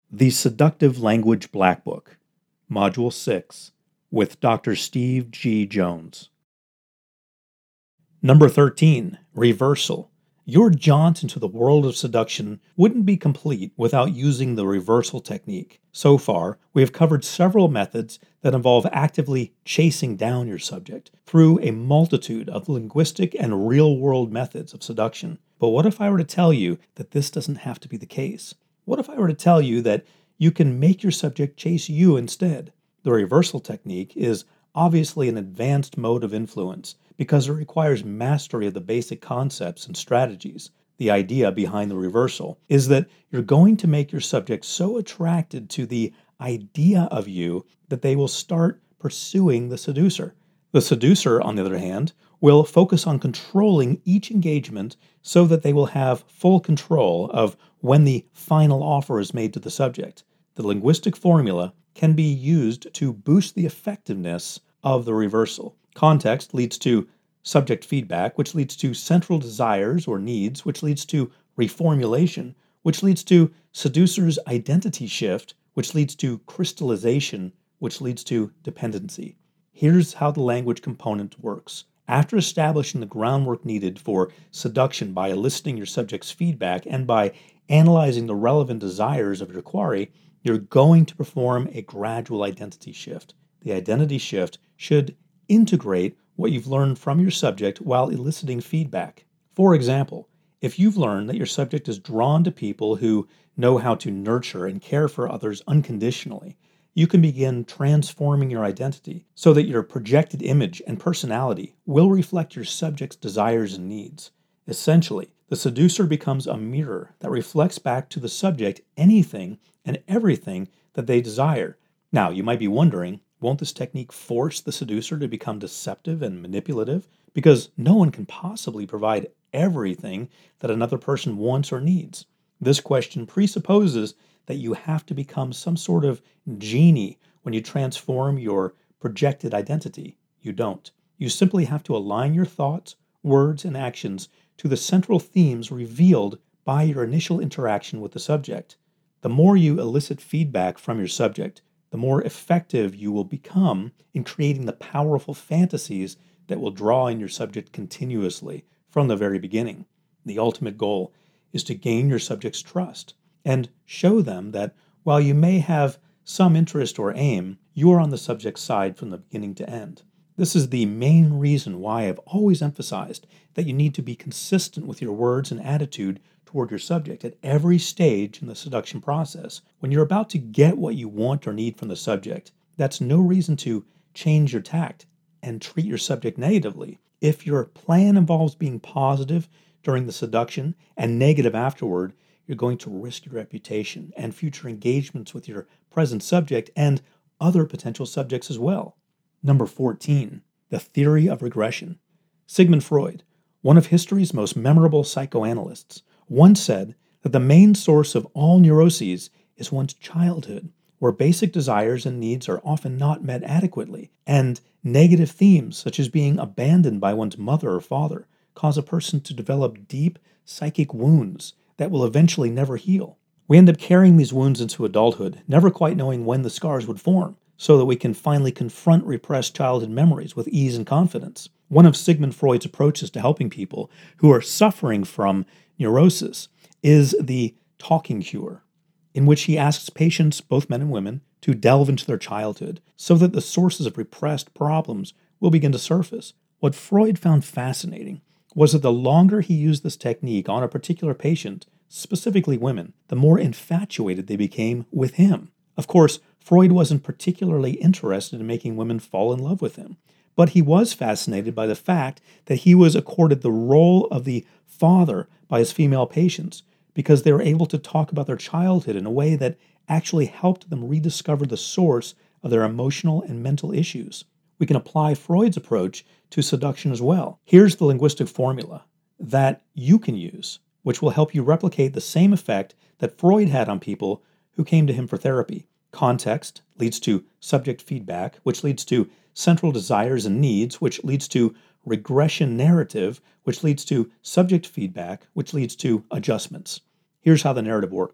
The Seductive Language Black Book, Module 6, with Dr. Steve G. Jones. Number 13, Reversal. Your jaunt into the world of seduction wouldn't be complete without using the reversal technique. So far, we have covered several methods that involve actively chasing down your subject through a multitude of linguistic and real-world methods of seduction. But what if I were to tell you that this doesn't have to be the case? What if I were to tell you that you can make your subject chase you instead? The reversal technique is obviously an advanced mode of influence because it requires mastery of the basic concepts and strategies. The idea behind the reversal is that you're going to make your subject so attracted to the idea of you that they will start pursuing the seducer. The seducer, on the other hand, will focus on controlling each engagement so that they will have full control of when the final offer is made to the subject. The linguistic formula can be used to boost the effectiveness of the reversal. Context leads to subject feedback, which leads to central desires or needs, which leads to reformulation, which leads to seducer's identity shift, which leads to crystallization, which leads to dependency. Here's how the language component works. After establishing the groundwork needed for seduction by eliciting your subject's feedback and by analyzing the relevant desires of your quarry, you're going to perform a gradual identity shift. The identity shift should integrate what you've learned from your subject while eliciting feedback. For example, if you've learned that your subject is drawn to people who know how to nurture and care for others unconditionally, you can begin transforming your identity so that your projected image and personality will reflect your subject's desires and needs. Essentially, the seducer becomes a mirror that reflects back to the subject anything and everything that they desire. Now, you might be wondering, won't this technique force the seducer to become deceptive and manipulative? Because no one can possibly provide everything that another person wants or needs. This question presupposes that you have to become some sort of genie when you transform your projected identity. You don't. You simply have to align your thoughts, words, and actions to the central themes revealed by your initial interaction with the subject. The more you elicit feedback from your subject, the more effective you will become in creating the powerful fantasies that will draw in your subject continuously from the very beginning. The ultimate goal is to gain your subject's trust and show them that while you may have some interest or aim, you are on the subject's side from the beginning to end. This is the main reason why I've always emphasized that you need to be consistent with your words and attitude toward your subject at every stage in the seduction process. When you're about to get what you want or need from the subject, that's no reason to change your tact and treat your subject negatively. If your plan involves being positive during the seduction and negative afterward, you're going to risk your reputation and future engagements with your present subject and other potential subjects as well. Number 14, the theory of regression. Sigmund Freud, one of history's most memorable psychoanalysts, once said that the main source of all neuroses is one's childhood, where basic desires and needs are often not met adequately, and negative themes such as being abandoned by one's mother or father cause a person to develop deep psychic wounds that will eventually never heal. We end up carrying these wounds into adulthood, never quite knowing when the scars would form, so that we can finally confront repressed childhood memories with ease and confidence. One of Sigmund Freud's approaches to helping people who are suffering from neurosis is the talking cure, in which he asks patients, both men and women, to delve into their childhood so that the sources of repressed problems will begin to surface. What Freud found fascinating was that the longer he used this technique on a particular patient, specifically women, the more infatuated they became with him. Of course, Freud wasn't particularly interested in making women fall in love with him, but he was fascinated by the fact that he was accorded the role of the father by his female patients because they were able to talk about their childhood in a way that actually helped them rediscover the source of their emotional and mental issues. We can apply Freud's approach to seduction as well. Here's the linguistic formula that you can use, which will help you replicate the same effect that Freud had on people who came to him for therapy. Context leads to subject feedback, which leads to central desires and needs, which leads to regression narrative, which leads to subject feedback, which leads to adjustments. Here's how the narrative works.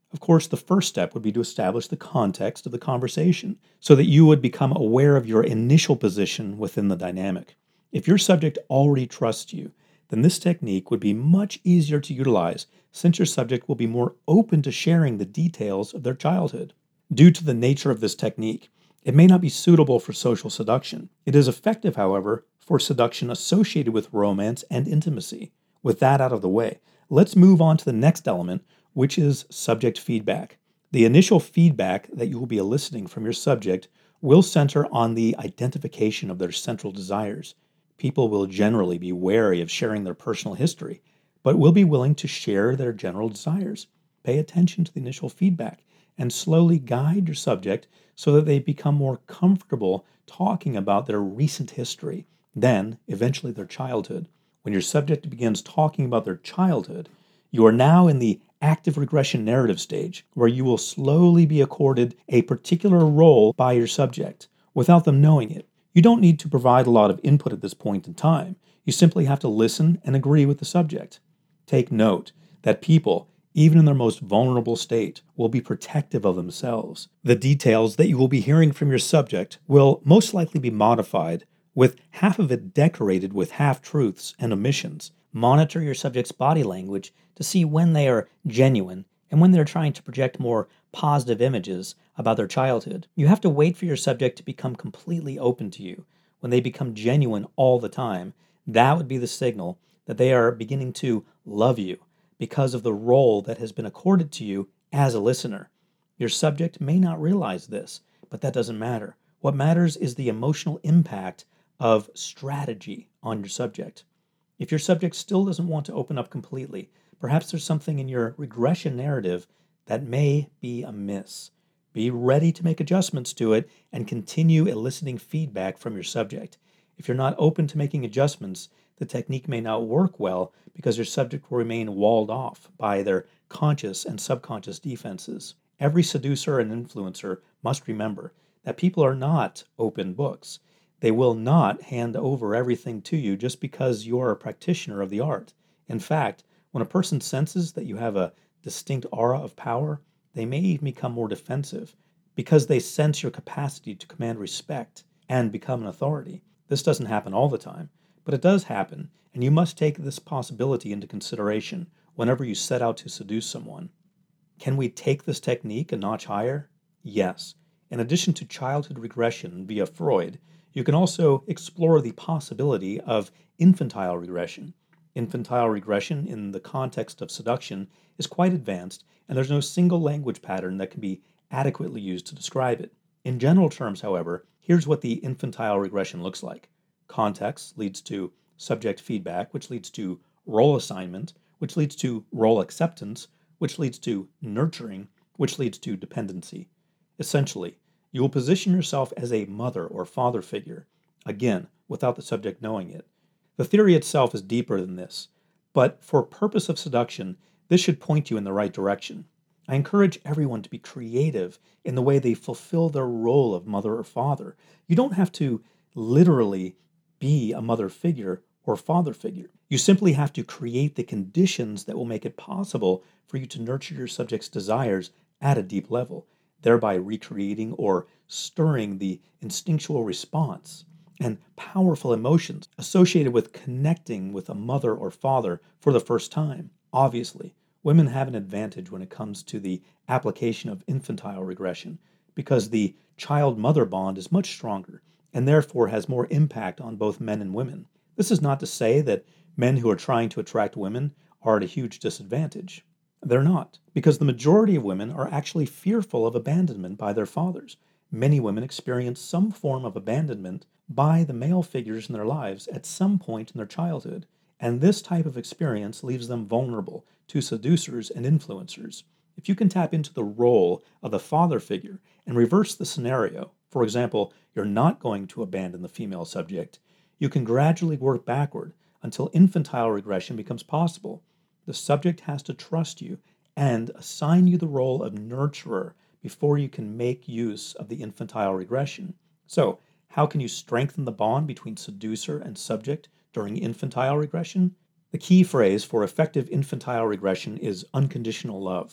Of course, the first step would be to establish the context of the conversation so that you would become aware of your initial position within the dynamic. If your subject already trusts you, then this technique would be much easier to utilize since your subject will be more open to sharing the details of their childhood. Due to the nature of this technique, it may not be suitable for social seduction. It is effective, however, for seduction associated with romance and intimacy. With that out of the way, let's move on to the next element, which is subject feedback. The initial feedback that you will be eliciting from your subject will center on the identification of their central desires. People will generally be wary of sharing their personal history, but will be willing to share their general desires. Pay attention to the initial feedback and slowly guide your subject so that they become more comfortable talking about their recent history, then eventually their childhood. When your subject begins talking about their childhood, you are now in the active regression narrative stage, where you will slowly be accorded a particular role by your subject without them knowing it. You don't need to provide a lot of input at this point in time. You simply have to listen and agree with the subject. Take note that people, even in their most vulnerable state, will be protective of themselves. The details that you will be hearing from your subject will most likely be modified, with half of it decorated with half-truths and omissions. Monitor your subject's body language to see when they are genuine and when they're trying to project more positive images about their childhood. You have to wait for your subject to become completely open to you. When they become genuine all the time, that would be the signal that they are beginning to love you because of the role that has been accorded to you as a listener. Your subject may not realize this, but that doesn't matter. What matters is the emotional impact of strategy on your subject. If your subject still doesn't want to open up completely, perhaps there's something in your regression narrative that may be amiss. Be ready to make adjustments to it and continue eliciting feedback from your subject. If you're not open to making adjustments, the technique may not work well because your subject will remain walled off by their conscious and subconscious defenses. Every seducer and influencer must remember that people are not open books. They will not hand over everything to you just because you're a practitioner of the art. In fact, when a person senses that you have a distinct aura of power, they may even become more defensive because they sense your capacity to command respect and become an authority. This doesn't happen all the time, but it does happen, and you must take this possibility into consideration whenever you set out to seduce someone. Can we take this technique a notch higher? Yes. In addition to childhood regression via Freud, you can also explore the possibility of infantile regression. Infantile regression in the context of seduction is quite advanced, and there's no single language pattern that can be adequately used to describe it. In general terms, however, here's what the infantile regression looks like. Context leads to subject feedback, which leads to role assignment, which leads to role acceptance, which leads to nurturing, which leads to dependency. Essentially, you will position yourself as a mother or father figure, again, without the subject knowing it. The theory itself is deeper than this, but for purpose of seduction, this should point you in the right direction. I encourage everyone to be creative in the way they fulfill their role of mother or father. You don't have to literally be a mother figure or father figure. You simply have to create the conditions that will make it possible for you to nurture your subject's desires at a deep level, thereby recreating or stirring the instinctual response and powerful emotions associated with connecting with a mother or father for the first time. Obviously, women have an advantage when it comes to the application of infantile regression because the child-mother bond is much stronger and therefore has more impact on both men and women. This is not to say that men who are trying to attract women are at a huge disadvantage. They're not, because the majority of women are actually fearful of abandonment by their fathers. Many women experience some form of abandonment by the male figures in their lives at some point in their childhood, and this type of experience leaves them vulnerable to seducers and influencers. If you can tap into the role of the father figure and reverse the scenario, for example, you're not going to abandon the female subject, you can gradually work backward until infantile regression becomes possible. The subject has to trust you and assign you the role of nurturer before you can make use of the infantile regression. So, how can you strengthen the bond between seducer and subject during infantile regression? The key phrase for effective infantile regression is unconditional love.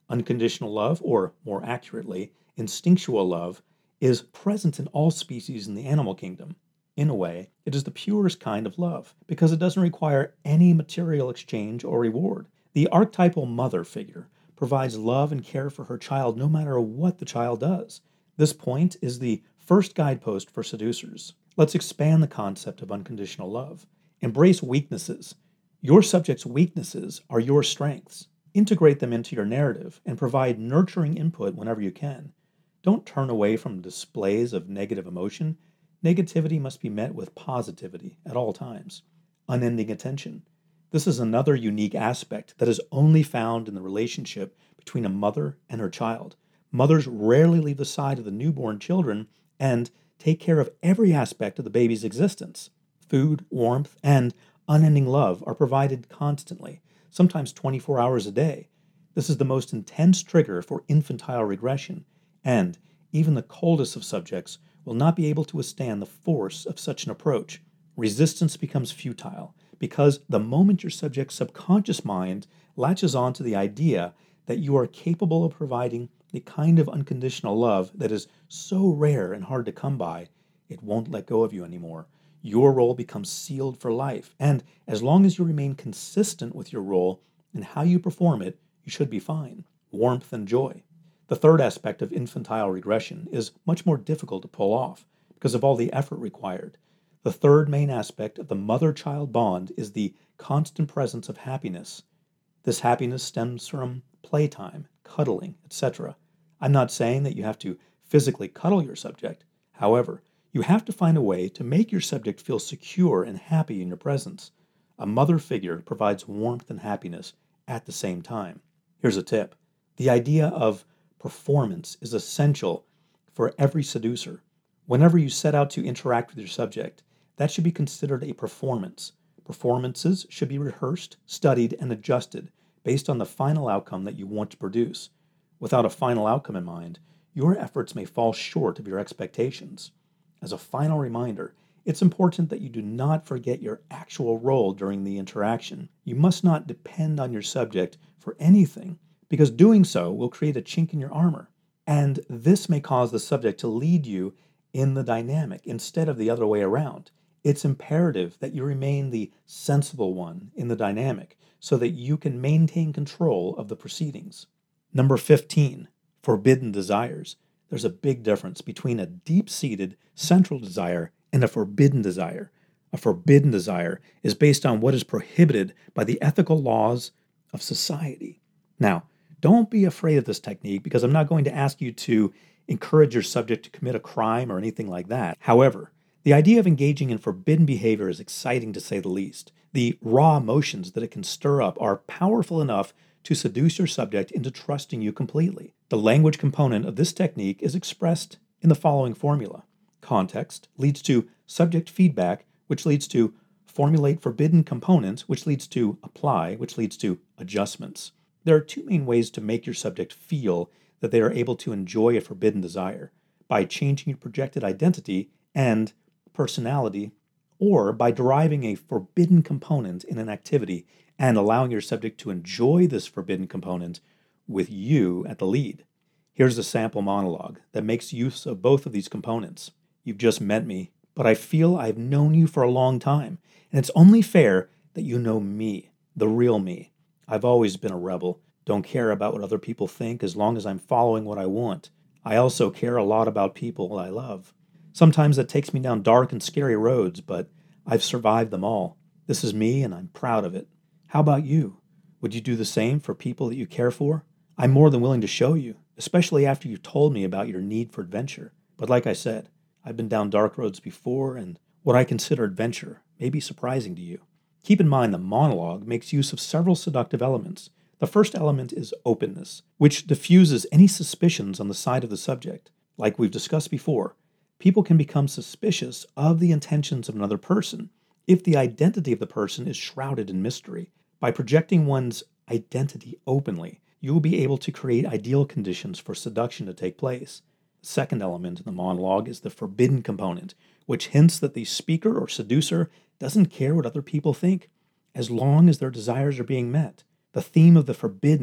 Unconditional love, or more accurately, instinctual love, is present in all species in the animal kingdom. In a way, it is the purest kind of love because it doesn't require any material exchange or reward. The archetypal mother figure provides love and care for her child no matter what the child does. This point is the first guidepost for seducers. Let's expand the concept of unconditional love. Embrace weaknesses. Your subject's weaknesses are your strengths. Integrate them into your narrative and provide nurturing input whenever you can. Don't turn away from displays of negative emotion. Negativity must be met with positivity at all times. Unending attention. This is another unique aspect that is only found in the relationship between a mother and her child. Mothers rarely leave the side of the newborn children and take care of every aspect of the baby's existence. Food, warmth, and unending love are provided constantly, sometimes 24 hours a day. This is the most intense trigger for infantile regression, and even the coldest of subjects will not be able to withstand the force of such an approach. Resistance becomes futile because the moment your subject's subconscious mind latches on to the idea that you are capable of providing the kind of unconditional love that is so rare and hard to come by, it won't let go of you anymore. Your role becomes sealed for life, and as long as you remain consistent with your role and how you perform it, you should be fine. Warmth and joy. The third aspect of infantile regression is much more difficult to pull off because of all the effort required. The third main aspect of the mother-child bond is the constant presence of happiness. This happiness stems from playtime, cuddling, etc. I'm not saying that you have to physically cuddle your subject. However, you have to find a way to make your subject feel secure and happy in your presence. A mother figure provides warmth and happiness at the same time. Here's a tip. The idea of performance is essential for every seducer. Whenever you set out to interact with your subject, that should be considered a performance. Performances should be rehearsed, studied, and adjusted based on the final outcome that you want to produce. Without a final outcome in mind, your efforts may fall short of your expectations. As a final reminder, it's important that you do not forget your actual role during the interaction. You must not depend on your subject for anything, because doing so will create a chink in your armor. And this may cause the subject to lead you in the dynamic instead of the other way around. It's imperative that you remain the sensible one in the dynamic so that you can maintain control of the proceedings. Number 15, forbidden desires. There's a big difference between a deep-seated central desire and a forbidden desire. A forbidden desire is based on what is prohibited by the ethical laws of society. Now, don't be afraid of this technique because I'm not going to ask you to encourage your subject to commit a crime or anything like that. However, the idea of engaging in forbidden behavior is exciting to say the least. The raw emotions that it can stir up are powerful enough to seduce your subject into trusting you completely. The language component of this technique is expressed in the following formula. Context leads to subject feedback, which leads to formulate forbidden components, which leads to apply, which leads to adjustments. There are two main ways to make your subject feel that they are able to enjoy a forbidden desire: by changing your projected identity and personality, or by deriving a forbidden component in an activity and allowing your subject to enjoy this forbidden component with you at the lead. Here's a sample monologue that makes use of both of these components. You've just met me, but I feel I've known you for a long time, and it's only fair that you know me, the real me. I've always been a rebel. Don't care about what other people think as long as I'm following what I want. I also care a lot about people I love. Sometimes that takes me down dark and scary roads, but I've survived them all. This is me, and I'm proud of it. How about you? Would you do the same for people that you care for? I'm more than willing to show you, especially after you told me about your need for adventure. But like I said, I've been down dark roads before, and what I consider adventure may be surprising to you. Keep in mind the monologue makes use of several seductive elements. The first element is openness, which diffuses any suspicions on the side of the subject. Like we've discussed before, people can become suspicious of the intentions of another person if the identity of the person is shrouded in mystery. By projecting one's identity openly, you will be able to create ideal conditions for seduction to take place. The second element in the monologue is the forbidden component, which hints that the speaker or seducer doesn't care what other people think, as long as their desires are being met. The theme of the forbidden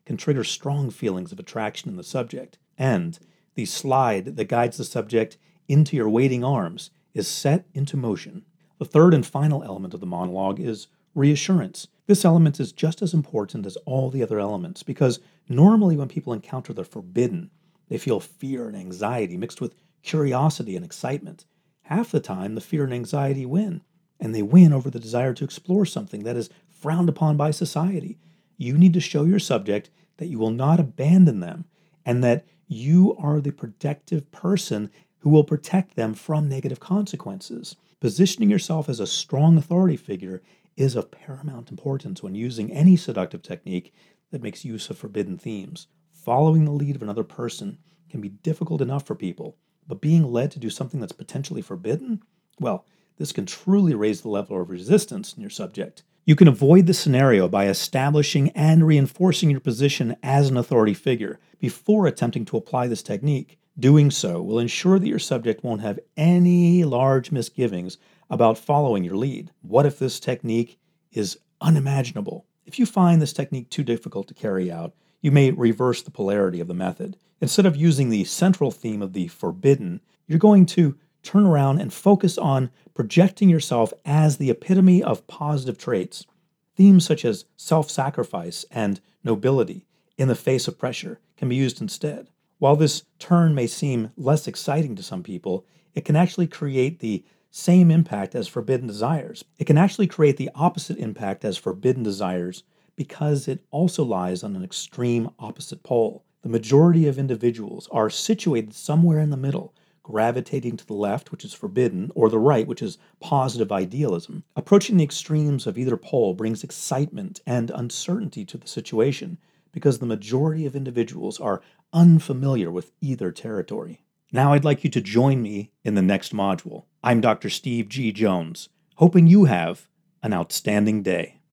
can trigger strong feelings of attraction in the subject, and the slide that guides the subject into your waiting arms is set into motion. The third and final element of the monologue is reassurance. This element is just as important as all the other elements because normally when people encounter the forbidden, they feel fear and anxiety mixed with curiosity and excitement. Half the time, the fear and anxiety win, and they win over the desire to explore something that is frowned upon by society. You need to show your subject that you will not abandon them and that you are the protective person who will protect them from negative consequences. Positioning yourself as a strong authority figure is of paramount importance when using any seductive technique that makes use of forbidden themes. Following the lead of another person can be difficult enough for people, but being led to do something that's potentially forbidden, well, this can truly raise the level of resistance in your subject. You can avoid this scenario by establishing and reinforcing your position as an authority figure before attempting to apply this technique. Doing so will ensure that your subject won't have any large misgivings about following your lead. What if this technique is unimaginable? If you find this technique too difficult to carry out, you may reverse the polarity of the method. Instead of using the central theme of the forbidden, you're going to turn around and focus on projecting yourself as the epitome of positive traits. Themes such as self-sacrifice and nobility in the face of pressure can be used instead. While this turn may seem less exciting to some people, it can actually create the same impact as forbidden desires. It can actually create the opposite impact as forbidden desires because it also lies on an extreme opposite pole. The majority of individuals are situated somewhere in the middle, gravitating to the left, which is forbidden, or the right, which is positive idealism. Approaching the extremes of either pole brings excitement and uncertainty to the situation because the majority of individuals are unfamiliar with either territory. Now I'd like you to join me in the next module. I'm Dr. Steve G. Jones, hoping you have an outstanding day.